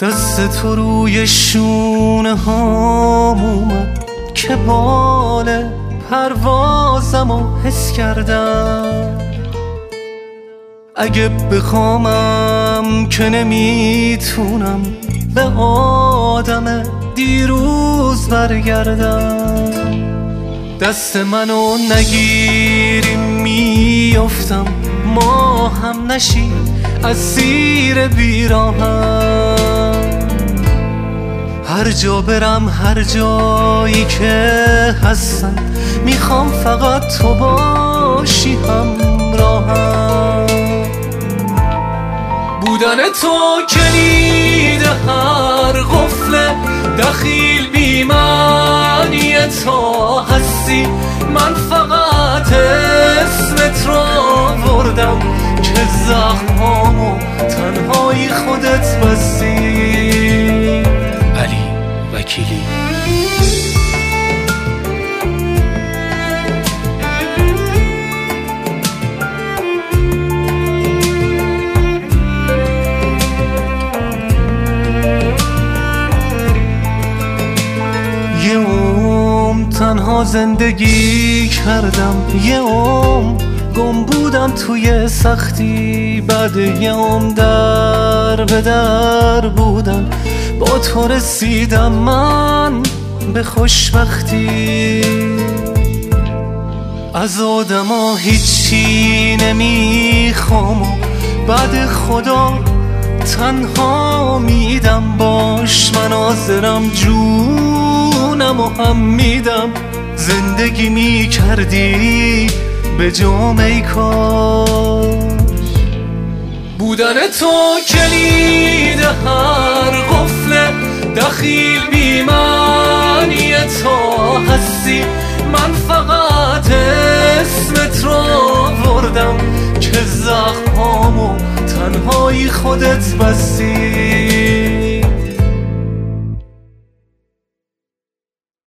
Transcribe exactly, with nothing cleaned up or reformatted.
دست تو روی شونه هام اومد که بال پروازمو حس کردم. اگه بخوامم که نمیتونم به آدم دیروز برگردم. دست منو نگیری میافتم، ما هم نشی اسیر بیراهم. هر جا برم هر جایی که هستم میخوام فقط تو باشی همراهم. بودن تو کلید هر قفل دخیل بی معنی تا هستی. من فقط اسمت رو آوردم که زخمامو تنهایی خودت بستی. علی وکیلی. یه عمر تنها زندگی کردم، یه عمر گم بودم توی سختی. بعد یه عمر در به در بودم، با تو رسیدم من به خوشبختی. از آدما هیچی نمیخوام و بعد خدا تنها میدم. باش من حاضرم جونم و هم میدم. زندگی میکردی به جام ای کاش. بودن تو کلید هر قفل دخیل بی معنی تا هستی. من فقط اسمت رو آوردم که زخمامو تنهایی خودت بستی.